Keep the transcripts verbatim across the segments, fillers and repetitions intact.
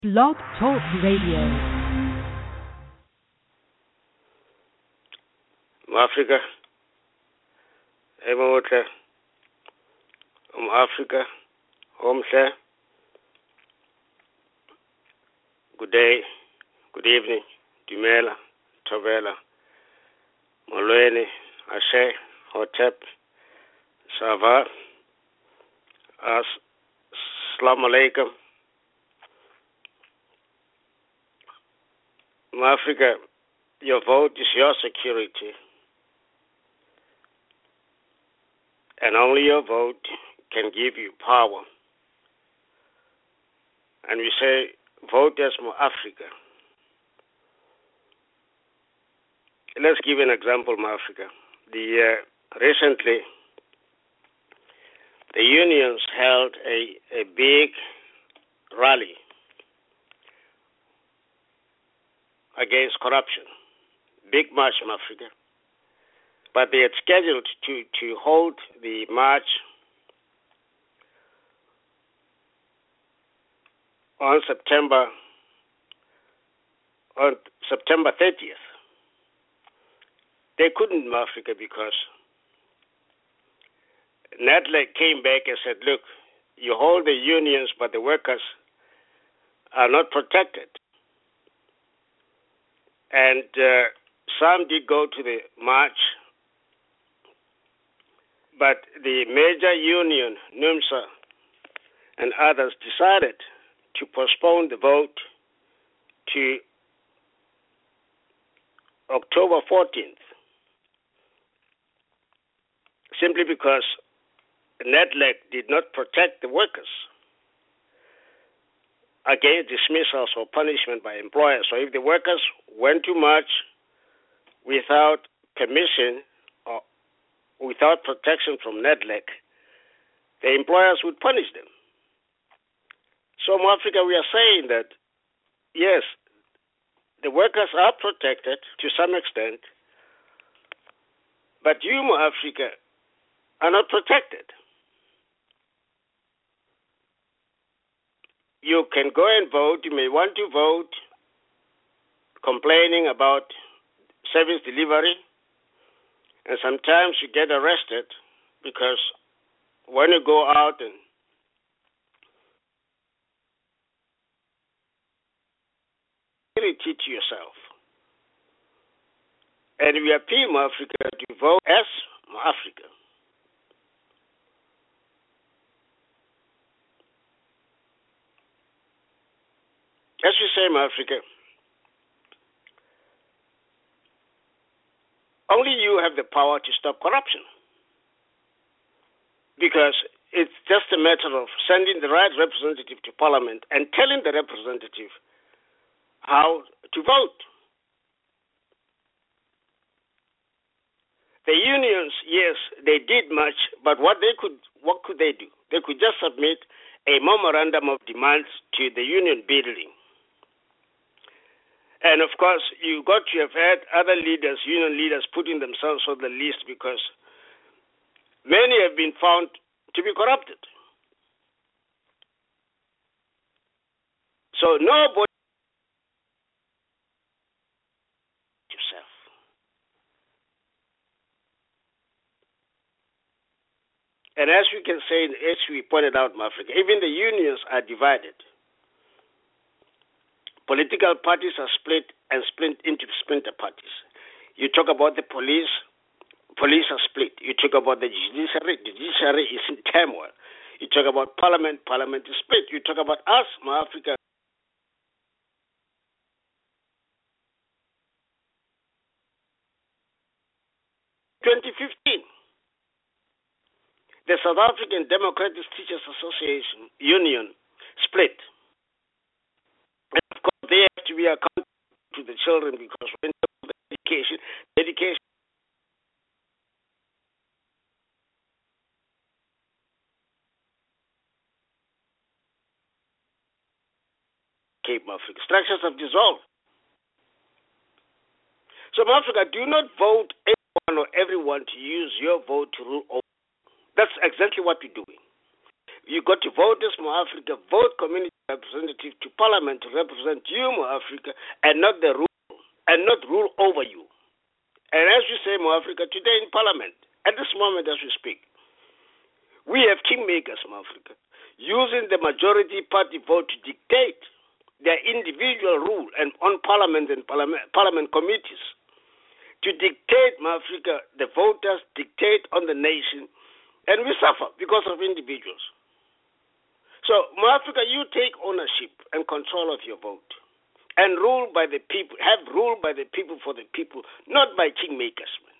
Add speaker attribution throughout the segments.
Speaker 1: Blog Talk Radio.
Speaker 2: Africa, Emote, um Africa, Homse. Good day, good evening, Dumela, Tovela, Molweni, Ashe, Hotep, Sava, As, Assalamu alaikum. Africa, your vote is your security. And only your vote can give you power. And we say, vote as more Africa. Let's give an example, Africa. The uh, recently, the unions held a, a big rally against corruption, big march in Africa. But they had scheduled to, to hold the march on September on September thirtieth. They couldn't in Africa because NADLEC came back and said, look, you hold the unions, but the workers are not protected. And uh, some did go to the march, but the major union, NUMSA, and others decided to postpone the vote to October fourteenth, simply because NADLEC did not protect the workers against dismissals or punishment by employers. So if the workers went to march without permission or without protection from NADLEC, the employers would punish them. So in Africa, we are saying that, yes, the workers are protected to some extent, but you, Africa, are not protected. You can go and vote. You may want to vote complaining about service delivery, and sometimes you get arrested because when you go out and teach yourself. And we appeal Africa to vote as Africa. As you say, Africa, only you have the power to stop corruption. Because it's just a matter of sending the right representative to Parliament and telling the representative how to vote. The unions, yes, they did much, but what they could, what could they do? They could just submit a memorandum of demands to the union building. And of course, you got to have had other leaders, union leaders, putting themselves on the list because many have been found to be corrupted. So nobody yourself. And as we can say, as we pointed out in Africa, even the unions are divided. Political parties are split and split into splinter parties. You talk about the police, police are split. You talk about the judiciary, the judiciary is in turmoil. You talk about parliament, parliament is split. You talk about us, Africa. twenty fifteen, the South African Democratic Teachers Association Union split. And of course, they have to be accountable to the children because when the education, education Cape Africa. Structures have dissolved. So Africa, do not vote anyone or everyone to use your vote to rule over. That's exactly what we're doing. You got to vote as More Africa, vote community representative to parliament to represent you, More Africa, and not the rule, and not rule over you. And as you say, More Africa, today in parliament, at this moment as we speak, we have kingmakers, More Africa, using the majority party vote to dictate their individual rule and on parliament and parliament, parliament committees, to dictate, More Africa, the voters dictate on the nation, and we suffer because of individuals. So, More Africa, you take ownership and control of your vote and rule by the people, have rule by the people for the people, not by kingmakers. Man.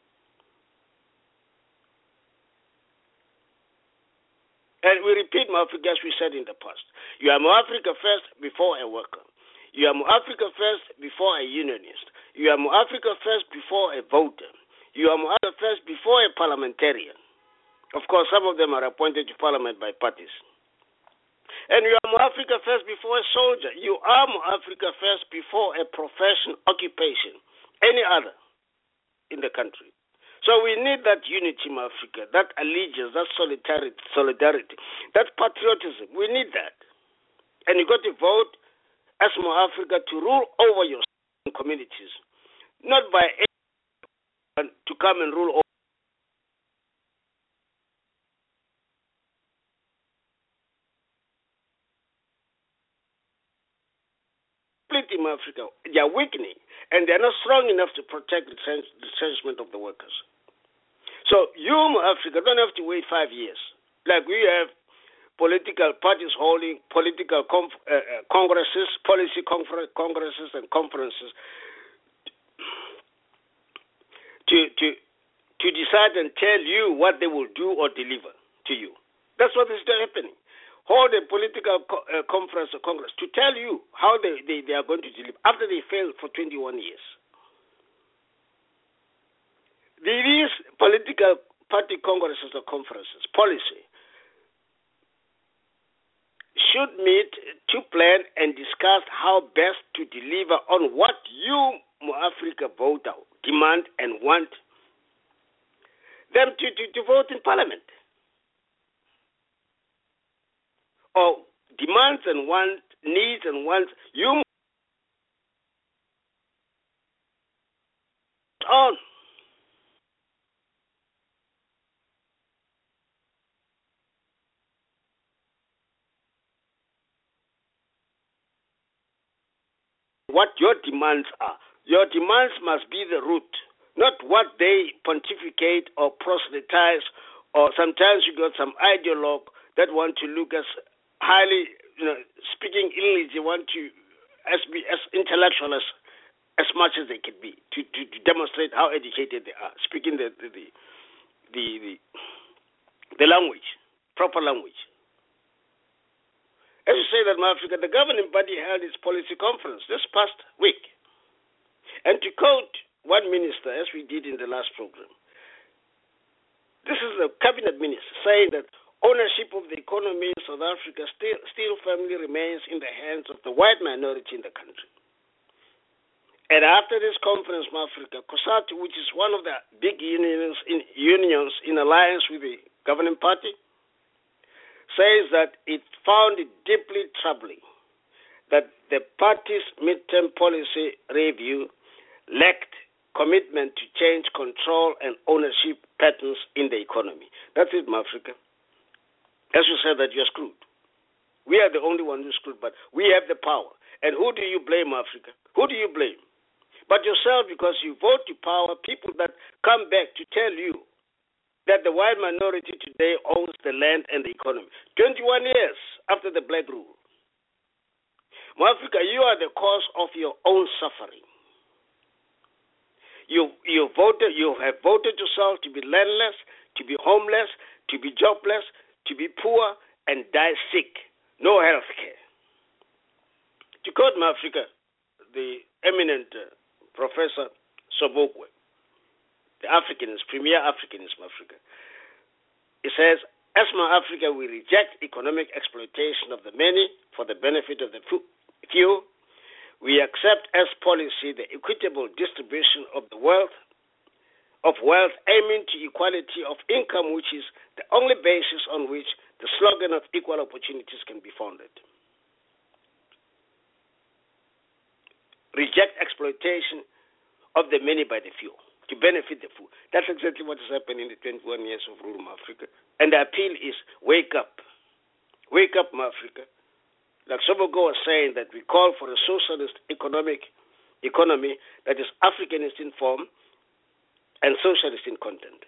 Speaker 2: And we repeat, More Africa, as we said in the past. You are More Africa first before a worker. You are More Africa first before a unionist. You are More Africa first before a voter. You are More Africa first before a parliamentarian. Of course, some of them are appointed to parliament by parties. And you are More Africa first before a soldier. You are More Africa first before a profession, occupation, any other in the country. So we need that unity, More Africa, that allegiance, that solidarity, solidarity, that patriotism. We need that. And you got to vote as More Africa to rule over your communities, not by anyone to come and rule over. In Africa, they are weakening, and they are not strong enough to protect the retrenchment of the workers. So you, Africa, don't have to wait five years. Like we have political parties holding political conf- uh, uh, congresses, policy confer- congresses and conferences to, to, to decide and tell you what they will do or deliver to you. That's what is happening. Hold a political co- uh, conference or congress to tell you how they, they, they are going to deliver after they failed for twenty-one years. These political party congresses or conferences, policy, should meet to plan and discuss how best to deliver on what you, More Africa voter, demand and want them to, to, to vote in parliament. Or demands and wants, needs and wants, you on. What your demands are. Your demands must be the root, not what they pontificate or proselytize, or sometimes you got some ideologue that want to look as highly, you know, speaking English, they want to as be as intellectual as as much as they can be to, to, to demonstrate how educated they are, speaking the the the the, the, the language, proper language. As you say that, More Africa, the governing body held its policy conference this past week, and to quote one minister, as we did in the last program, this is a cabinet minister saying that ownership of the economy in South Africa still, still firmly remains in the hands of the white minority in the country. And after this conference, More Africa, COSATU, which is one of the big unions in, unions in alliance with the governing party, says that it found it deeply troubling that the party's midterm policy review lacked commitment to change control and ownership patterns in the economy. That's it, More Africa. As you said that you're screwed. We are the only one who's screwed, but we have the power. And who do you blame, Africa? Who do you blame? But yourself, because you vote to power people that come back to tell you that the white minority today owns the land and the economy. twenty-one years after the black rule. Africa, you are the cause of your own suffering. You you voted, you have voted yourself to be landless, to be homeless, to be jobless, to be poor, and die sick. No health care. To quote Africa, the eminent uh, Professor Sobukwe, the Africanist, premier Africanist Africa, he says, as Africa, we reject economic exploitation of the many for the benefit of the few. We accept as policy the equitable distribution of the wealth, of wealth aiming to equality of income, which is the only basis on which the slogan of equal opportunities can be founded. Reject exploitation of the many by the few to benefit the few. That's exactly what has happened in the twenty-one years of rule of Africa. And the appeal is wake up. Wake up, Africa. Like Sobogo was saying, that we call for a socialist economic economy that is Africanist in form and socialist in content.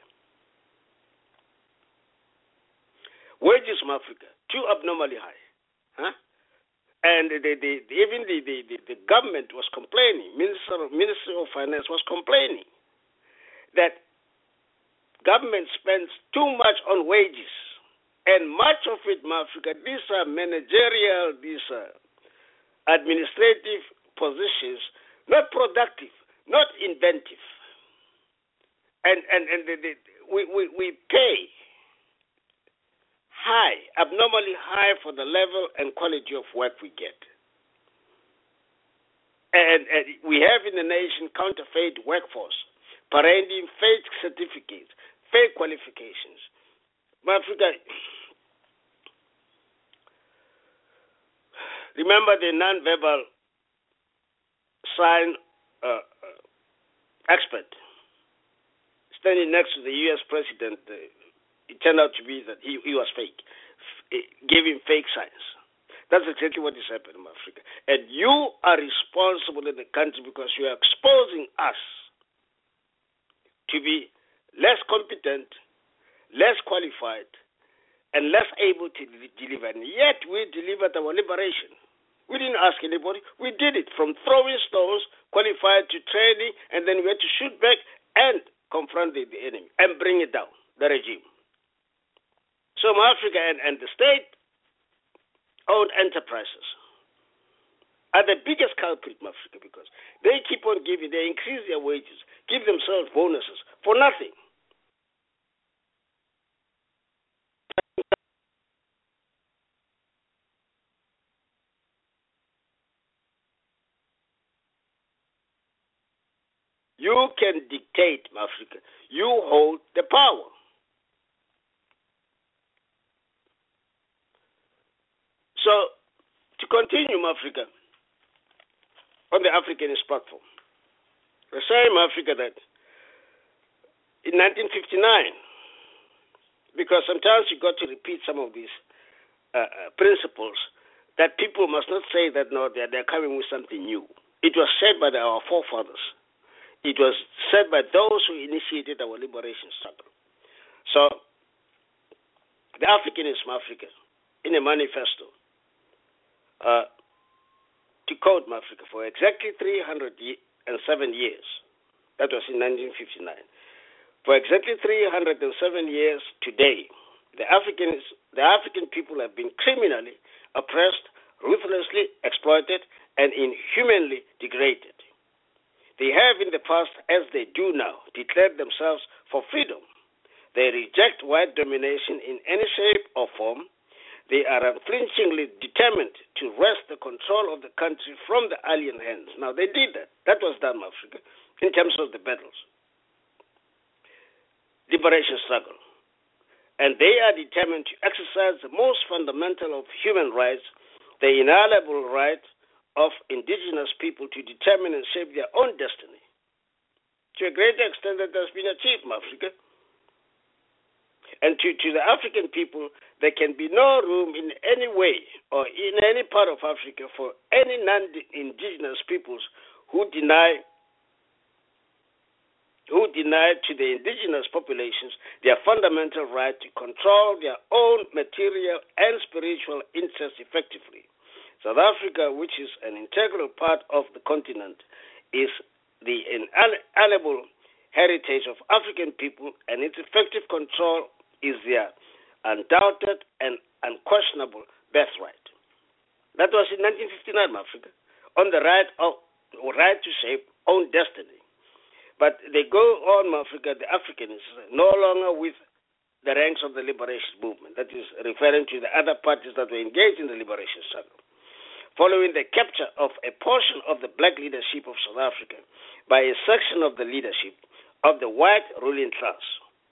Speaker 2: Wages in Africa, too abnormally high. Huh? And the, the, the, even the, the, the, the government was complaining, Minister, Minister of Finance was complaining that government spends too much on wages. And much of it in Africa, these are managerial, these are administrative positions, not productive, not inventive. And, and, and the, the, we, we, we pay high, abnormally high for the level and quality of work we get. And, and we have in the nation counterfeit workforce, parading fake certificates, fake qualifications. Africa, remember the non-verbal sign uh, uh, expert standing next to the U S president. Uh, It turned out to be that he, he was fake, F- gave him fake signs. That's exactly what is happening in Africa. And you are responsible in the country because you are exposing us to be less competent, less qualified, and less able to de- deliver. And yet we delivered our liberation. We didn't ask anybody. We did it from throwing stones, qualified to training, and then we had to shoot back and confront the, the enemy and bring it down, the regime. So Africa and, and the state-owned enterprises are the biggest culprit in Africa because they keep on giving, they increase their wages, give themselves bonuses for nothing. You can dictate, Africa. You hold the power. So, to continue, Africa, on the Africanist platform, we're saying, Africa, that in nineteen fifty-nine, because sometimes you got to repeat some of these uh, uh, principles, that people must not say that, no, they're, they're coming with something new. It was said by the, our forefathers. It was said by those who initiated our liberation struggle. So, the Africanism Africa, in a manifesto, uh, to quote Africa, for exactly three hundred seven years, that was in nineteen fifty-nine, for exactly three hundred seven years today, the Africans, the African people have been criminally oppressed, ruthlessly exploited, and inhumanly degraded. They have in the past, as they do now, declared themselves for freedom. They reject white domination in any shape or form. They are unflinchingly determined to wrest the control of the country from the alien hands. Now, they did that. That was done in Africa in terms of the battles. Liberation struggle. And they are determined to exercise the most fundamental of human rights, the inalienable right of indigenous people to determine and shape their own destiny. To a great extent, that has been achieved in Africa. And to, to the African people, there can be no room in any way or in any part of Africa for any non-indigenous peoples who deny who deny to the indigenous populations their fundamental right to control their own material and spiritual interests effectively. South Africa, which is an integral part of the continent, is the inalienable heritage of African people, and its effective control is their undoubted and unquestionable birthright. That was in nineteen fifty-nine, Africa, on the right of right to shape own destiny. But they go on, Africa, the Africans, no longer with the ranks of the liberation movement. That is referring to the other parties that were engaged in the liberation struggle. Following the capture of a portion of the black leadership of South Africa by a section of the leadership of the white ruling class.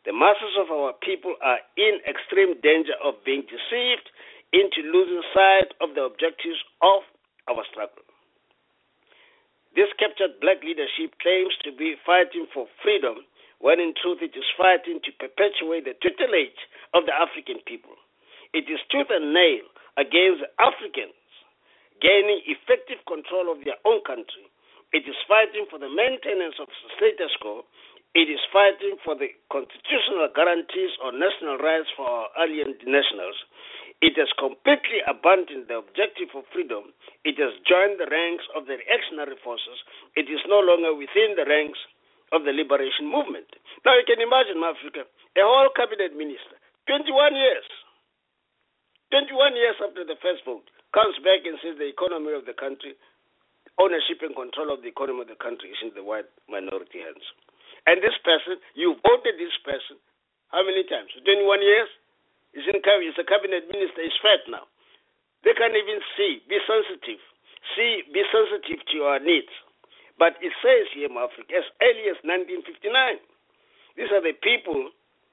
Speaker 2: The masses of our people are in extreme danger of being deceived into losing sight of the objectives of our struggle. This captured black leadership claims to be fighting for freedom, when in truth it is fighting to perpetuate the tutelage of the African people. It is tooth and nail against Africans gaining effective control of their own country. It is fighting for the maintenance of the status quo. It is fighting for the constitutional guarantees on national rights for our alien nationals. It has completely abandoned the objective of freedom. It has joined the ranks of the reactionary forces. It is no longer within the ranks of the liberation movement. Now you can imagine, Africa, a whole cabinet minister, twenty-one years, twenty-one years after the first vote, comes back and says the economy of the country, ownership and control of the economy of the country is in the white minority hands. And this person, you voted this person, how many times? twenty-one years? He's, in, he's a cabinet minister, he's fat now. They can't even see, be sensitive, see, be sensitive to our needs. But it says here in Africa, as early as nineteen fifty-nine, these are the people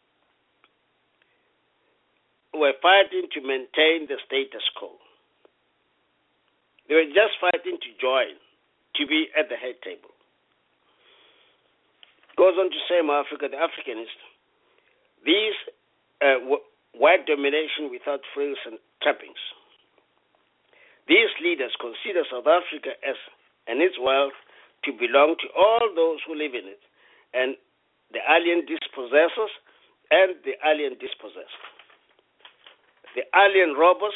Speaker 2: who were fighting to maintain the status quo. They were just fighting to join, to be at the head table. Goes on to say in Africa, the Africanist, these uh, w- white domination without frills and trappings. These leaders consider South Africa as and its wealth to belong to all those who live in it, and the alien dispossessors and the alien dispossessed, the alien robbers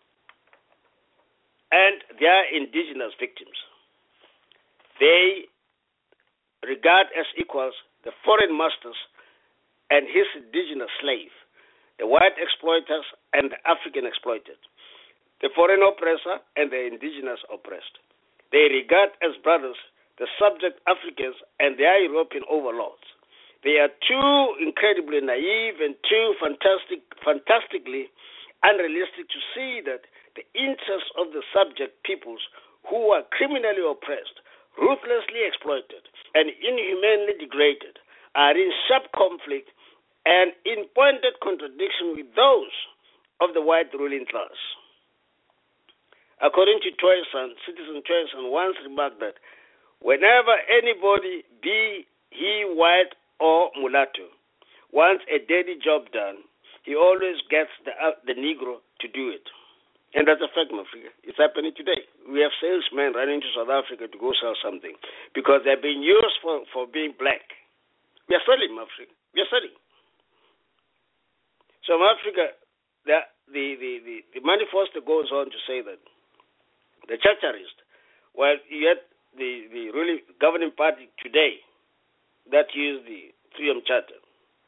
Speaker 2: and their indigenous victims. They regard as equals the foreign masters and his indigenous slave, the white exploiters and the African exploited, the foreign oppressor and the indigenous oppressed. They regard as brothers the subject Africans and their European overlords. They are too incredibly naive and too fantastic, fantastically unrealistic to see that the interests of the subject peoples who are criminally oppressed, ruthlessly exploited, and inhumanely degraded are in sharp conflict and in pointed contradiction with those of the white ruling class. According to Toyson, Citizen Toyson once remarked that whenever anybody, be he white or mulatto, wants a dirty job done, he always gets the, uh, the Negro to do it. And that's a fact, Africa. It's happening today. We have salesmen running to South Africa to go sell something because they're being used for, for being black. We are selling, Africa. We are selling. So in Africa, the, the, the, the, the manifesto goes on to say that the Churchillist, while yet the, the ruling governing party today that use the Freedom Charter,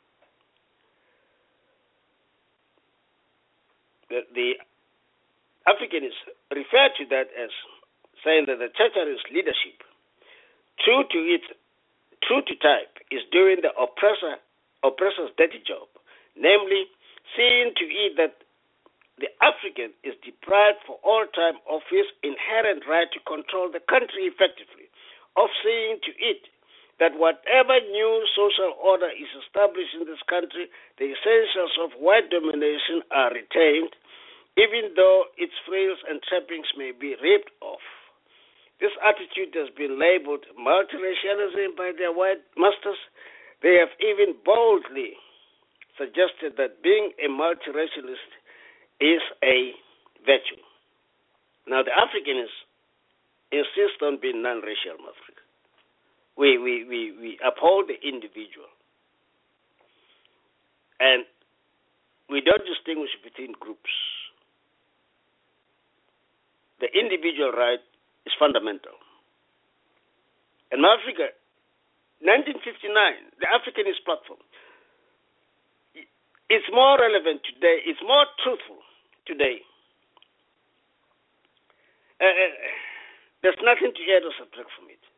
Speaker 2: the, the Africanists refer to that as saying that the Churchillist leadership, true to its true to type, is doing the oppressor oppressor's dirty job, namely seeing to it that the African is deprived for all time of his inherent right to control the country effectively, of seeing to it that whatever new social order is established in this country, the essentials of white domination are retained, even though its frills and trappings may be ripped off. This attitude has been labeled multiracialism by their white masters. They have even boldly suggested that being a multiracialist is a virtue. Now, the Africanists insist on being non-racial in Africa. We, we, we, we uphold the individual. And we don't distinguish between groups. The individual right is fundamental. In Africa, nineteen fifty-nine, the Africanist platform, it's more relevant today, it's more truthful today. Uh, there's nothing to add or subtract from it.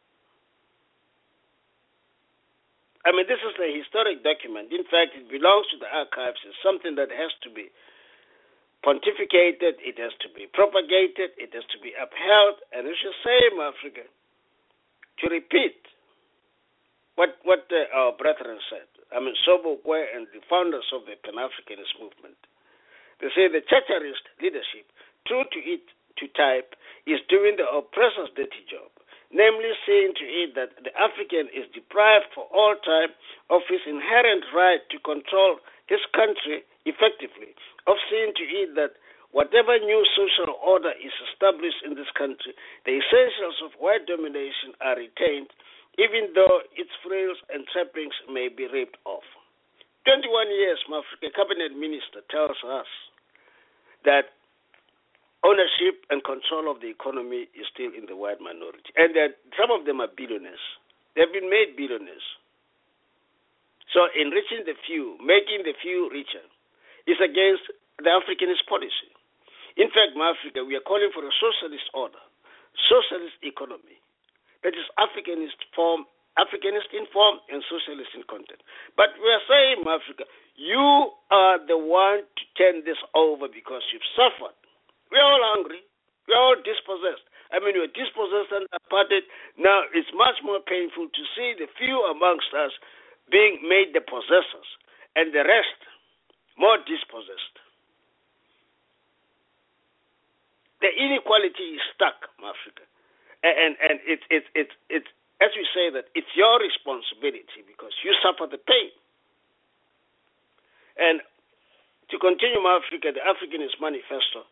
Speaker 2: I mean, this is a historic document. In fact, it belongs to the archives. It's something that has to be pontificated, it has to be propagated, it has to be upheld, and we should say in Africa to repeat what what uh, our brethren said. I mean Sobukwe and the founders of the Pan-Africanist movement. They say the Thatcherist leadership, true to it to type, is doing the oppressor's dirty job, namely seeing to it that the African is deprived for all time of his inherent right to control his country effectively, of seeing to it that whatever new social order is established in this country, the essentials of white domination are retained, even though its frills and trappings may be ripped off. twenty-one years, Africa cabinet minister tells us that ownership and control of the economy is still in the white minority. And that some of them are billionaires. They've been made billionaires. So enriching the few, making the few richer, is against the Africanist policy. In fact, Africa, we are calling for a socialist order, socialist economy, that is Africanist form, Africanist in form and socialist in content. But we are saying, Africa, you are the one to turn this over because you've suffered. We're all hungry. We're all dispossessed. I mean, we're dispossessed and apartheid. Now, it's much more painful to see the few amongst us being made the possessors and the rest more dispossessed. The inequality is stuck, Africa. And, and it's, it's, it's, it's, as we say that, it's your responsibility because you suffer the pain. And to continue, Africa, the Africanist Manifesto,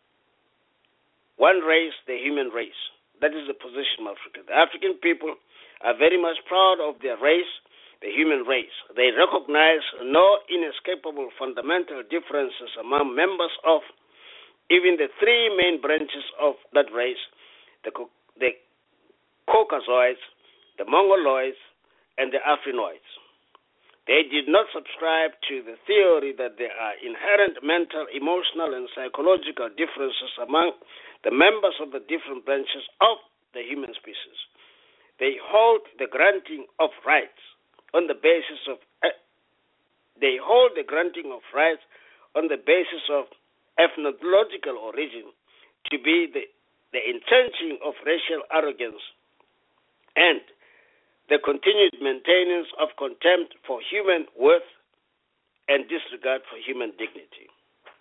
Speaker 2: one race, the human race. That is the position of Africa. The African people are very much proud of their race, the human race. They recognize no inescapable fundamental differences among members of even the three main branches of that race, the, the Caucasoids, the Mongoloids, and the Afrinoids. They did not subscribe to the theory that there are inherent mental, emotional, and psychological differences among the members of the different branches of the human species. They hold the granting of rights on the basis of uh, they hold the granting of rights on the basis of ethnological origin to be the, the entrenching of racial arrogance and the continued maintenance of contempt for human worth and disregard for human dignity.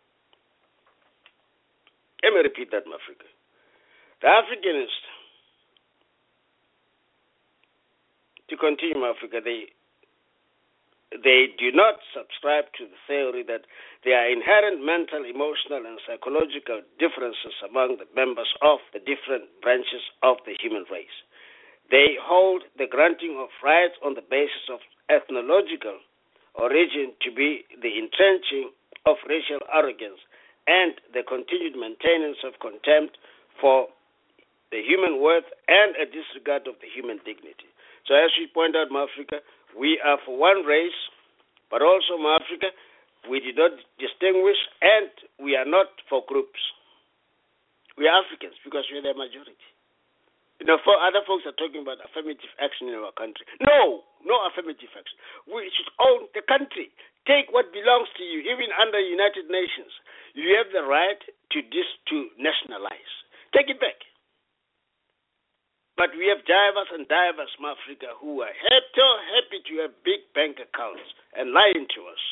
Speaker 2: Let me repeat that, Africa. The Africanists, to continue, Africa, they they do not subscribe to the theory that there are inherent mental, emotional, and psychological differences among the members of the different branches of the human race. They hold the granting of rights on the basis of ethnological origin to be the entrenching of racial arrogance and the continued maintenance of contempt for the human worth and a disregard of the human dignity. So as we point out, Africa, we are for one race, but also, Africa, we did not distinguish, and we are not for groups. We are Africans because we are the majority. You know, for other folks are talking about affirmative action in our country. No, no affirmative action. We should own the country. Take what belongs to you, even under United Nations. You have the right to dis to nationalize. Take it back. But we have divers and divers from Africa who are happy, so happy to have big bank accounts and lying to us.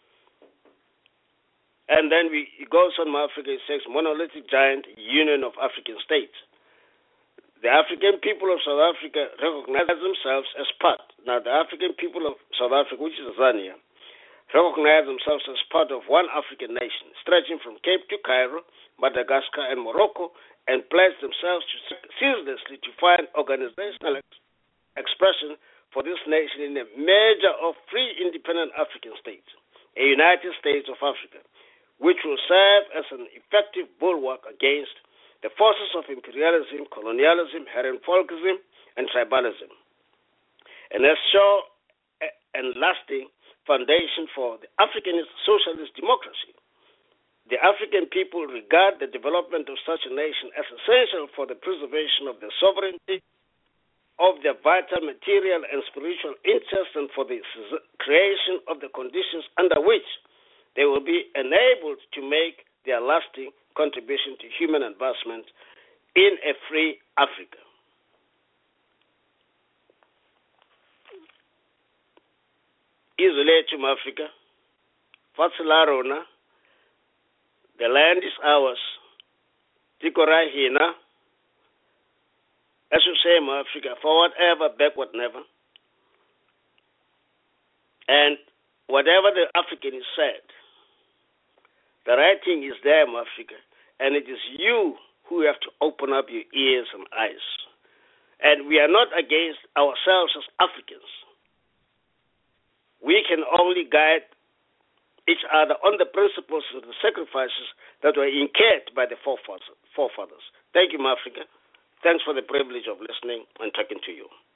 Speaker 2: And then we, it goes on, Africa, it says monolithic giant Union of African States. The African people of South Africa recognize themselves as part. Now, the African people of South Africa, which is Tanzania, recognize themselves as part of one African nation, stretching from Cape to Cairo, Madagascar, and Morocco, and pledge themselves to ceaselessly to find organizational ex- expression for this nation in a measure of free independent African states, a United States of Africa, which will serve as an effective bulwark against the forces of imperialism, colonialism, Herrenvolkism, and tribalism, and as sure and lasting foundation for the Africanist socialist democracy. The African people regard the development of such a nation as essential for the preservation of their sovereignty, of their vital material and spiritual interests, and for the creation of the conditions under which they will be enabled to make their lasting contribution to human advancement in a free Africa. izwe lethu Africa, fatsi la rona, the land is ours, tiko ra hina, as you say Africa, forward ever, backward never. And whatever the African is said, the right thing is there, Africa, and it is you who have to open up your ears and eyes. And we are not against ourselves as Africans. We can only guide each other on the principles of the sacrifices that were incurred by the forefathers. Thank you, Africa. Thanks for the privilege of listening and talking to you.